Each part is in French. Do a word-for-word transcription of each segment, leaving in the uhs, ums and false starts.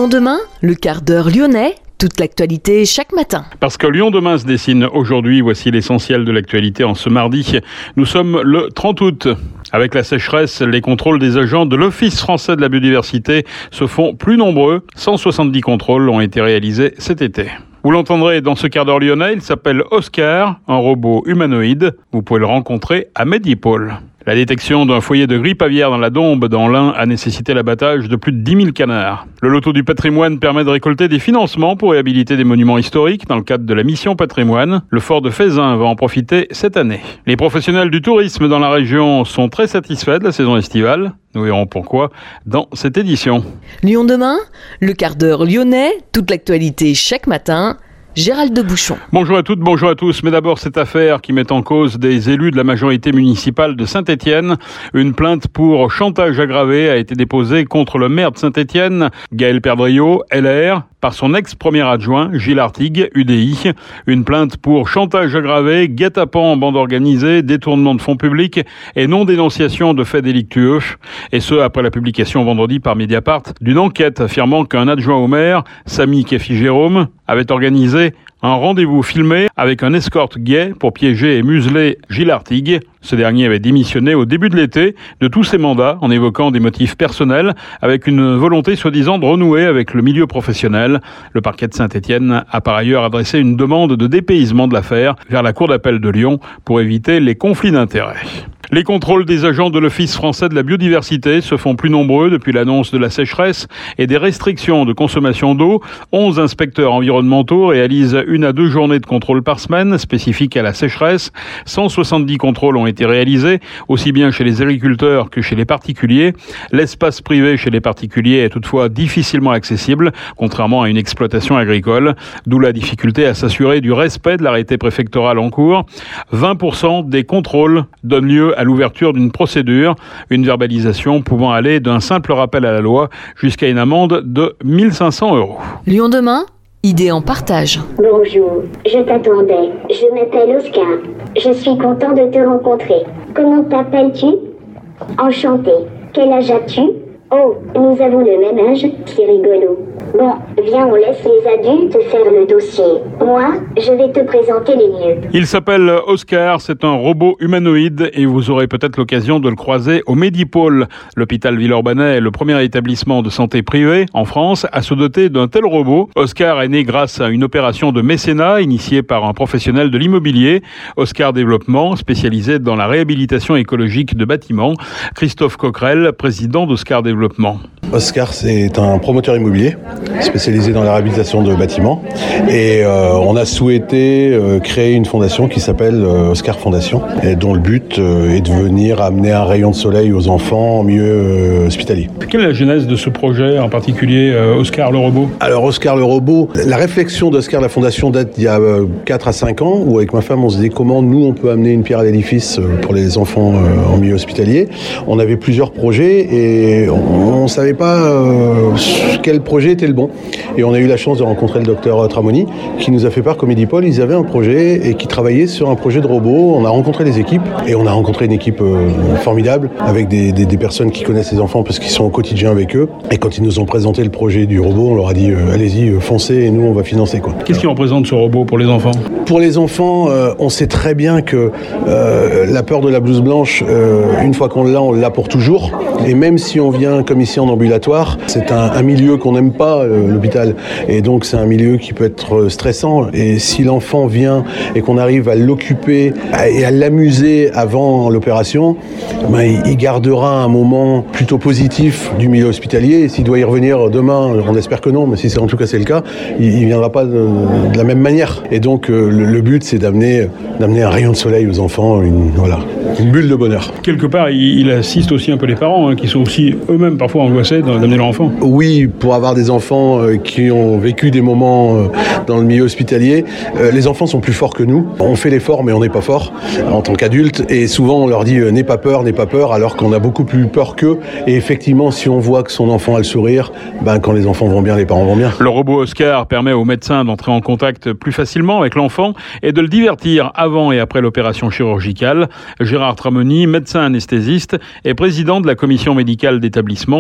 Lyon demain, le quart d'heure lyonnais, toute l'actualité chaque matin. Parce que Lyon demain se dessine aujourd'hui, voici l'essentiel de l'actualité en ce mardi. Nous sommes le trente août. Avec la sécheresse, les contrôles des agents de l'Office français de la biodiversité se font plus nombreux. cent soixante-dix contrôles ont été réalisés cet été. Vous l'entendrez dans ce quart d'heure lyonnais, il s'appelle Oscar, un robot humanoïde. Vous pouvez le rencontrer à Medipôle. La détection d'un foyer de grippe aviaire dans la Dombe, dans l'Ain, a nécessité l'abattage de plus de dix mille canards. Le loto du patrimoine permet de récolter des financements pour réhabiliter des monuments historiques dans le cadre de la mission patrimoine. Le fort de Fézin va en profiter cette année. Les professionnels du tourisme dans la région sont très satisfaits de la saison estivale. Nous verrons pourquoi dans cette édition. Lyon demain, le quart d'heure lyonnais, toute l'actualité chaque matin. Gérald de Bouchon. Bonjour à toutes, bonjour à tous. Mais d'abord, cette affaire qui met en cause des élus de la majorité municipale de Saint-Étienne. Une plainte pour chantage aggravé a été déposée contre le maire de Saint-Étienne, Gaël Perdriau, L R, par son ex-premier adjoint, Gilles Artigue, U D I. Une plainte pour chantage aggravé, guet-apens en bande organisée, détournement de fonds publics et non-dénonciation de faits délictueux. Et ce, après la publication vendredi par Mediapart d'une enquête affirmant qu'un adjoint au maire, Samy Kefi-Jérôme, avait organisé un rendez-vous filmé avec un escorte gay pour piéger et museler Gilles Artigue. Ce dernier avait démissionné au début de l'été de tous ses mandats en évoquant des motifs personnels avec une volonté soi-disant de renouer avec le milieu professionnel. Le parquet de Saint-Étienne a par ailleurs adressé une demande de dépaysement de l'affaire vers la Cour d'appel de Lyon pour éviter les conflits d'intérêts. Les contrôles des agents de l'Office français de la biodiversité se font plus nombreux depuis l'annonce de la sécheresse et des restrictions de consommation d'eau. onze inspecteurs environnementaux réalisent une à deux journées de contrôle par semaine spécifiques à la sécheresse. cent soixante-dix contrôles ont été réalisés, aussi bien chez les agriculteurs que chez les particuliers. L'espace privé chez les particuliers est toutefois difficilement accessible, contrairement à une exploitation agricole, d'où la difficulté à s'assurer du respect de l'arrêté préfectoral en cours. vingt pour cent des contrôles donnent lieu à l'ouverture d'une procédure, une verbalisation pouvant aller d'un simple rappel à la loi jusqu'à une amende de mille cinq cents euros. Lyon demain, idée en partage. Bonjour, je t'attendais. Je m'appelle Oscar. Je suis content de te rencontrer. Comment t'appelles-tu? Enchanté. Quel âge as-tu? Oh, nous avons le même âge, c'est rigolo. Bon, viens, on laisse les adultes faire le dossier. Moi, je vais te présenter les lieux. Il s'appelle Oscar, c'est un robot humanoïde et vous aurez peut-être l'occasion de le croiser au Medipôle. L'hôpital Villeurbanais est le premier établissement de santé privé en France à se doter d'un tel robot. Oscar est né grâce à une opération de mécénat initiée par un professionnel de l'immobilier. Oscar Développement, spécialisé dans la réhabilitation écologique de bâtiments. Christophe Coquerel, président d'Oscar Développement. Oscar, c'est un promoteur immobilier spécialisé dans la réhabilitation de bâtiments et euh, on a souhaité euh, créer une fondation qui s'appelle euh, Oscar Fondation et dont le but euh, est de venir amener un rayon de soleil aux enfants en milieu euh, hospitalier. Quelle est la genèse de ce projet, en particulier euh, Oscar le robot? Alors Oscar le robot, la réflexion d'Oscar la Fondation date d'il y a euh, quatre à cinq ans où avec ma femme on se disait comment nous on peut amener une pierre à l'édifice euh, pour les enfants euh, en milieu hospitalier. On avait plusieurs projets et on ne savait pas euh, quel projet était le bon. Et on a eu la chance de rencontrer le docteur Tramoni qui nous a fait part qu'au Medipôle, ils avaient un projet et qui travaillaient sur un projet de robot. On a rencontré les équipes et on a rencontré une équipe euh, formidable avec des, des, des personnes qui connaissent les enfants parce qu'ils sont au quotidien avec eux. Et quand ils nous ont présenté le projet du robot, on leur a dit euh, allez-y, euh, foncez et nous on va financer, quoi. Qu'est-ce qui représente ce robot pour les enfants? Pour les enfants, euh, on sait très bien que euh, la peur de la blouse blanche, euh, une fois qu'on l'a, on l'a pour toujours. Et même si on vient comme ici en ambulatoire, c'est un, un milieu qu'on n'aime pas, euh, l'hôpital. Et donc c'est un milieu qui peut être stressant. Et si l'enfant vient et qu'on arrive à l'occuper et à l'amuser avant l'opération, ben, il gardera un moment plutôt positif du milieu hospitalier. Et s'il doit y revenir demain, on espère que non, mais si c'est en tout cas c'est le cas, il ne viendra pas de, de la même manière. Et donc euh, le, le but c'est d'amener, d'amener un rayon de soleil aux enfants, une, voilà, une bulle de bonheur. Quelque part, il, il assiste aussi un peu les parents, hein, qui sont aussi eux-mêmes parfois angoissés d'amener leur enfant. Oui, pour avoir des enfants euh, qui ont vécu des moments euh, dans le milieu hospitalier, euh, les enfants sont plus forts que nous. On fait l'effort, mais on n'est pas fort en tant qu'adulte. Et souvent, on leur dit euh, « n'aie pas peur, n'aie pas peur », alors qu'on a beaucoup plus peur qu'eux. Et effectivement, si on voit que son enfant a le sourire, ben, quand les enfants vont bien, les parents vont bien. Le robot Oscar permet aux médecins d'entrer en contact plus facilement avec l'enfant et de le divertir avant et après l'opération chirurgicale. Gérard Tramoni, médecin anesthésiste et président de la commission médicale d'établissement du Medipôle,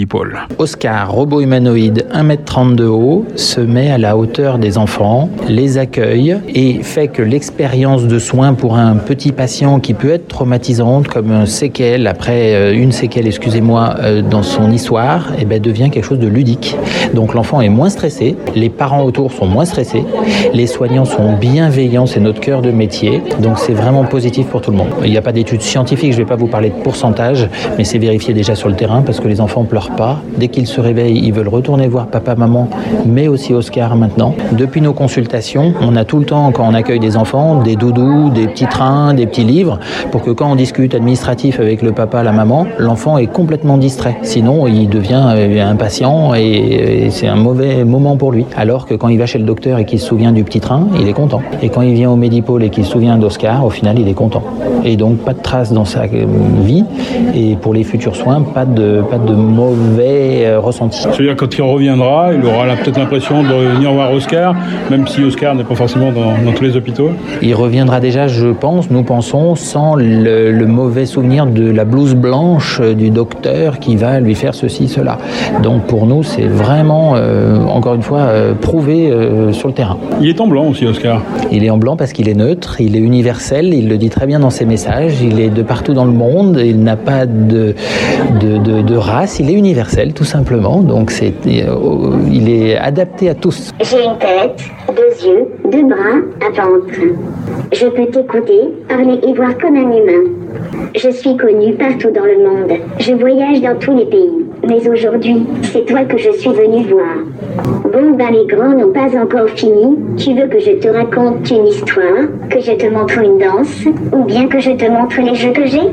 Medipôle. Oscar, robot humanoïde un mètre trente de haut, se met à la hauteur des enfants, les accueille et fait que l'expérience de soins pour un petit patient qui peut être traumatisante, comme un séquelle, après une séquelle, excusez-moi, dans son histoire, eh ben, devient quelque chose de ludique. Donc l'enfant est moins stressé, les parents autour sont moins stressés, les soignants sont bienveillants, c'est notre cœur de métier, donc c'est vraiment positif pour tout le monde. Il n'y a pas d'études scientifiques, je ne vais pas vous parler de pourcentage, mais c'est vérifié déjà sur le terrain parce que les enfants ne pleurent pas. Dès qu'ils se réveillent, ils veulent retourner voir papa, maman, mais aussi Oscar maintenant. Depuis nos consultations, on a tout le temps, quand on accueille des enfants, des doudous, des petits trains, des petits livres, pour que quand on discute administratif avec le papa, la maman, l'enfant est complètement distrait. Sinon, il devient impatient et c'est un mauvais moment pour lui. Alors que quand il va chez le docteur et qu'il se souvient du petit train, il est content. Et quand il vient au Medipôle et qu'il se souvient d'Oscar, au final, il est content. Et donc, pas de traces dans sa vie. Et pour les futurs soins, pas de, pas de mauvais euh, ressenti. C'est-à-dire quand il reviendra, il aura là, peut-être l'impression de venir voir Oscar, même si Oscar n'est pas forcément dans, dans tous les hôpitaux. Il reviendra déjà, je pense, nous pensons, sans le, le mauvais souvenir de la blouse blanche du docteur qui va lui faire ceci, cela. Donc pour nous, c'est vraiment, euh, encore une fois, euh, prouvé euh, sur le terrain. Il est en blanc aussi, Oscar. Il est en blanc parce qu'il est neutre, il est universel, il le dit très bien dans ses messages, il est de partout dans le monde, il n'a pas de, de, de, de race, il est universel tout simplement, donc c'est, euh, il est adapté à tous. J'ai une tête, deux yeux, deux bras, un ventre. Je peux t'écouter, parler et voir comme un humain. Je suis connue partout dans le monde. Je voyage dans tous les pays. Mais aujourd'hui, c'est toi que je suis venue voir. Bon, ben les grands n'ont pas encore fini. Tu veux que je te raconte une histoire, que je te montre une danse, ou bien que je te montre les jeux que j'ai?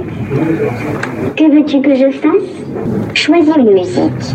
Que veux-tu que je fasse? Choisis une musique.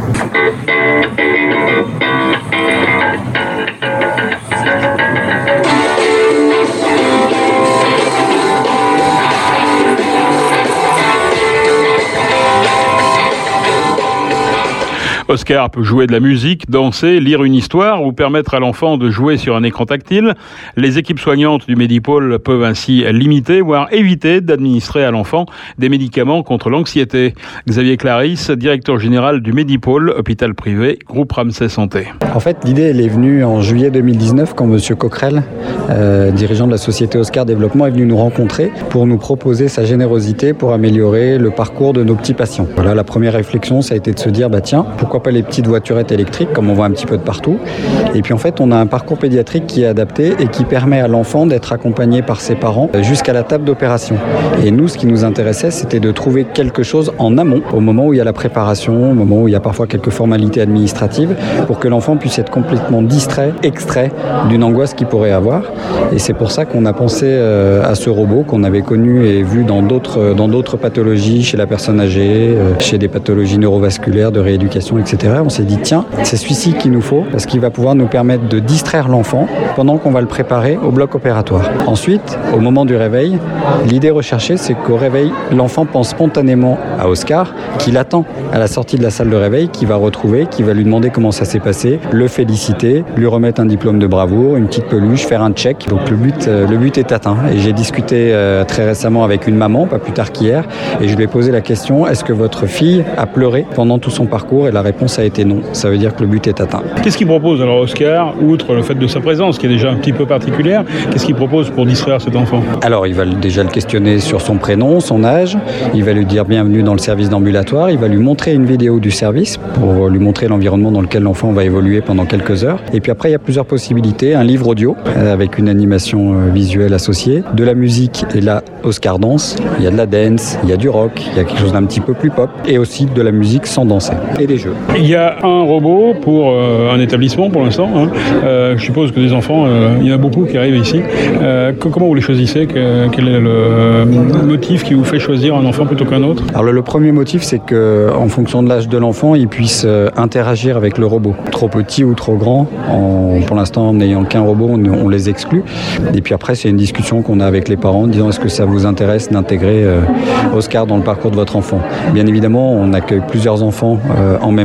Oscar peut jouer de la musique, danser, lire une histoire ou permettre à l'enfant de jouer sur un écran tactile. Les équipes soignantes du Medipôle peuvent ainsi limiter, voire éviter d'administrer à l'enfant des médicaments contre l'anxiété. Xavier Clarisse, directeur général du Medipôle, hôpital privé, groupe Ramsay Santé. En fait, l'idée elle est venue en juillet deux mille dix-neuf quand M. Coquerel, euh, dirigeant de la société Oscar Développement, est venu nous rencontrer pour nous proposer sa générosité pour améliorer le parcours de nos petits patients. Voilà, la première réflexion, ça a été de se dire, bah tiens, pourquoi pas les petites voiturettes électriques comme on voit un petit peu de partout. Et puis en fait on a un parcours pédiatrique qui est adapté et qui permet à l'enfant d'être accompagné par ses parents jusqu'à la table d'opération. Et nous, ce qui nous intéressait, c'était de trouver quelque chose en amont, au moment où il y a la préparation, au moment où il y a parfois quelques formalités administratives, pour que l'enfant puisse être complètement distrait, extrait d'une angoisse qu'il pourrait avoir. Et c'est pour ça qu'on a pensé à ce robot qu'on avait connu et vu dans d'autres, dans d'autres pathologies, chez la personne âgée, chez des pathologies neurovasculaires, de rééducation, et cetera. On s'est dit, tiens, c'est celui-ci qu'il nous faut, parce qu'il va pouvoir nous permettre de distraire l'enfant pendant qu'on va le préparer au bloc opératoire. Ensuite, au moment du réveil, l'idée recherchée, c'est qu'au réveil, l'enfant pense spontanément à Oscar, qui l'attend à la sortie de la salle de réveil, qui va retrouver, qui va lui demander comment ça s'est passé, le féliciter, lui remettre un diplôme de bravoure, une petite peluche, faire un check. Donc le but, euh, le but est atteint. Et j'ai discuté euh, très récemment avec une maman, pas plus tard qu'hier, et je lui ai posé la question, est-ce que votre fille a pleuré pendant tout son parcours? Et la réponse a été non. Ça veut dire que le but est atteint. Qu'est-ce qu'il propose alors Oscar, outre le fait de sa présence, qui est déjà un petit peu particulière, qu'est-ce qu'il propose pour distraire cet enfant? Alors il va déjà le questionner sur son prénom, son âge, il va lui dire bienvenue dans le service d'ambulatoire, il va lui montrer une vidéo du service pour lui montrer l'environnement dans lequel l'enfant va évoluer pendant quelques heures. Et puis après il y a plusieurs possibilités, un livre audio avec une animation visuelle associée, de la musique, et là Oscar danse, il y a de la dance, il y a du rock, il y a quelque chose d'un petit peu plus pop, et aussi de la musique sans danser, et des jeux. Il y a un robot pour euh, un établissement pour l'instant. Hein. Euh, je suppose que des enfants, euh, il y en a beaucoup qui arrivent ici. Euh, comment vous les choisissez? que, Quel est le euh, motif qui vous fait choisir un enfant plutôt qu'un autre? Alors le, le premier motif, c'est qu'en fonction de l'âge de l'enfant, il puisse euh, interagir avec le robot. Trop petit ou trop grand, en, pour l'instant, en n'ayant qu'un robot, on, on les exclut. Et puis après, c'est une discussion qu'on a avec les parents, disant est-ce que ça vous intéresse d'intégrer euh, Oscar dans le parcours de votre enfant? Bien évidemment, on accueille plusieurs enfants euh, en même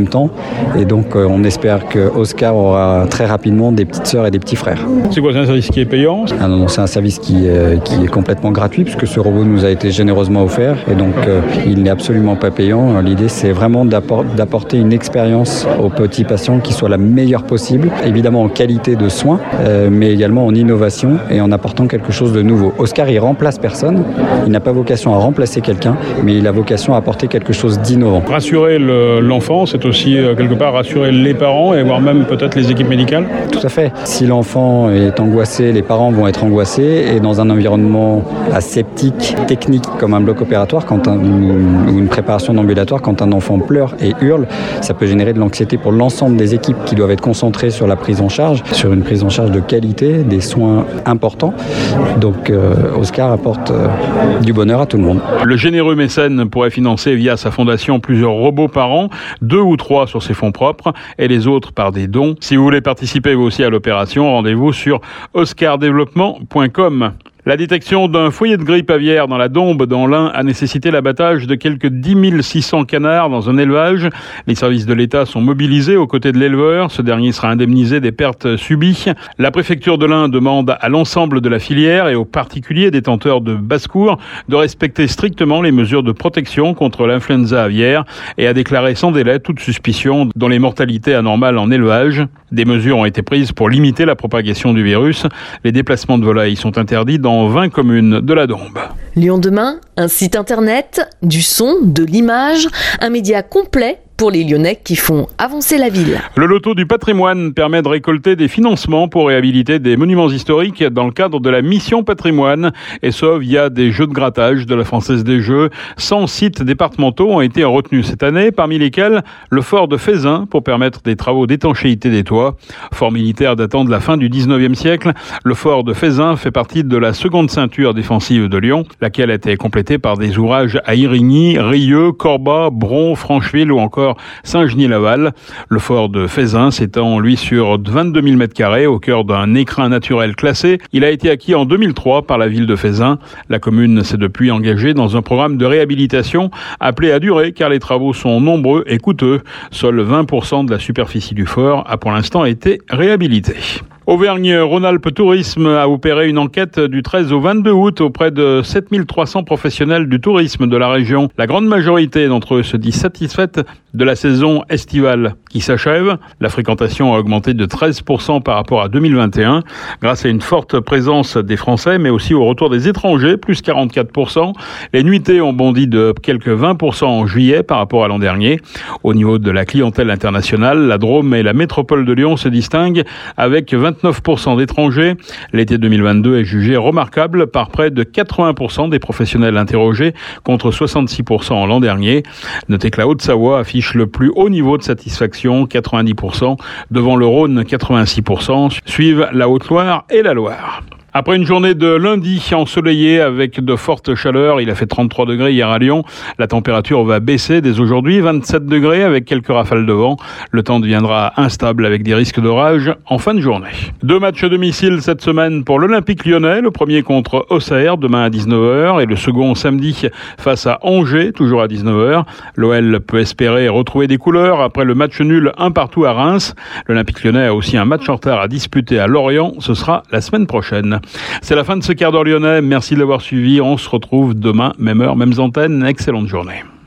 même temps. Et donc, euh, on espère que Oscar aura très rapidement des petites sœurs et des petits frères. C'est quoi, c'est un service qui est payant ? Ah non, non, c'est un service qui, euh, qui est complètement gratuit puisque ce robot nous a été généreusement offert et donc euh, il n'est absolument pas payant. L'idée, c'est vraiment d'appor- d'apporter une expérience aux petits patients qui soit la meilleure possible, évidemment en qualité de soins, euh, mais également en innovation et en apportant quelque chose de nouveau. Oscar, il remplace personne, il n'a pas vocation à remplacer quelqu'un, mais il a vocation à apporter quelque chose d'innovant. Rassurer le, l'enfant, c'est aussi euh, quelque part rassurer les parents et voire même peut-être les équipes médicales ? Tout à fait. Si l'enfant est angoissé, les parents vont être angoissés et dans un environnement aseptique, technique comme un bloc opératoire quand un, ou une préparation d'ambulatoire, quand un enfant pleure et hurle, ça peut générer de l'anxiété pour l'ensemble des équipes qui doivent être concentrées sur la prise en charge, sur une prise en charge de qualité, des soins importants. Donc euh, Oscar apporte euh, du bonheur à tout le monde. Le généreux mécène pourrait financer via sa fondation plusieurs robots par an, deux ou trois sur ses fonds propres et les autres par des dons. Si vous voulez participer vous aussi à l'opération, rendez-vous sur oscar développement point com. La détection d'un foyer de grippe aviaire dans la Dombe, dans l'Ain, a nécessité l'abattage de quelques dix mille six cents canards dans un élevage. Les services de l'État sont mobilisés aux côtés de l'éleveur. Ce dernier sera indemnisé des pertes subies. La préfecture de l'Ain demande à l'ensemble de la filière et aux particuliers détenteurs de basse-cour de respecter strictement les mesures de protection contre l'influenza aviaire et a déclaré sans délai toute suspicion dans les mortalités anormales en élevage. Des mesures ont été prises pour limiter la propagation du virus. Les déplacements de volailles sont interdits dans vingt communes de la Dombe. Lyon demain, un site internet, du son, de l'image, un média complet pour les Lyonnais qui font avancer la ville. Le loto du patrimoine permet de récolter des financements pour réhabiliter des monuments historiques dans le cadre de la mission patrimoine, et ce via des jeux de grattage de la Française des Jeux. cent sites départementaux ont été retenus cette année, parmi lesquels le fort de Fézin pour permettre des travaux d'étanchéité des toits. Fort militaire datant de la fin du dix-neuvième siècle, le fort de Fézin fait partie de la seconde ceinture défensive de Lyon, laquelle a été complétée par des ouvrages à Irigny, Rieux, Corbat, Bron, Francheville ou encore Saint-Genis-Laval. Le fort de Fézin s'étend, lui, sur vingt-deux mille mètres carrés au cœur d'un écrin naturel classé. Il a été acquis en deux mille trois par la ville de Fézin. La commune s'est depuis engagée dans un programme de réhabilitation appelé à durer car les travaux sont nombreux et coûteux. Seuls vingt pour cent de la superficie du fort a pour l'instant été réhabilitée. Auvergne-Rhône-Alpes Tourisme a opéré une enquête du treize au vingt-deux août auprès de sept mille trois cents professionnels du tourisme de la région. La grande majorité d'entre eux se dit satisfaite de la saison estivale qui s'achève. La fréquentation a augmenté de treize pour cent par rapport à deux mille vingt et un grâce à une forte présence des Français mais aussi au retour des étrangers, plus quarante-quatre pour cent. Les nuitées ont bondi de quelques vingt pour cent en juillet par rapport à l'an dernier. Au niveau de la clientèle internationale, la Drôme et la métropole de Lyon se distinguent avec vingt-neuf pour cent d'étrangers. L'été deux mille vingt-deux est jugé remarquable par près de quatre-vingts pour cent des professionnels interrogés contre soixante-six pour cent l'an dernier. Notez que la Haute-Savoie affiche le plus haut niveau de satisfaction, quatre-vingt-dix pour cent, devant le Rhône, quatre-vingt-six pour cent, suivent la Haute-Loire et la Loire. Après une journée de lundi ensoleillée avec de fortes chaleurs, il a fait trente-trois degrés hier à Lyon. La température va baisser dès aujourd'hui, vingt-sept degrés avec quelques rafales de vent. Le temps deviendra instable avec des risques d'orage en fin de journée. Deux matchs à domicile cette semaine pour l'Olympique lyonnais. Le premier contre Auxerre demain à dix-neuf heures et le second samedi face à Angers, toujours à dix-neuf heures. L'O L peut espérer retrouver des couleurs après le match nul un partout à Reims. L'Olympique lyonnais a aussi un match en retard à disputer à Lorient. Ce sera la semaine prochaine. C'est la fin de ce quart d'heure lyonnais. Merci de l'avoir suivi. On se retrouve demain, même heure, mêmes antennes. Excellente journée.